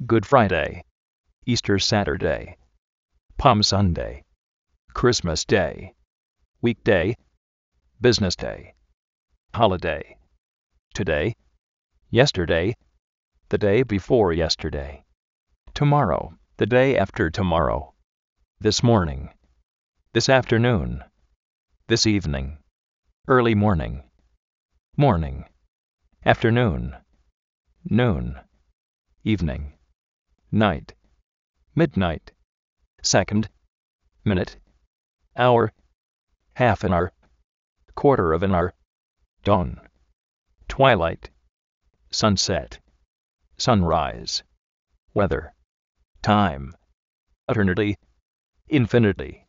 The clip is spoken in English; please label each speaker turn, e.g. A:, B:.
A: Good Friday, Easter Saturday, Palm Sunday, Christmas Day, weekday, business day, holiday, today, yesterday, the day before yesterday, tomorrow, the day after tomorrow, this morning, this afternoon, this evening, early morning, morning, afternoon, noon, evening, night, midnight, second, minute, hour, half an hour, quarter of an hour, dawn, twilight, sunset, sunrise, weather, time, eternity, infinity.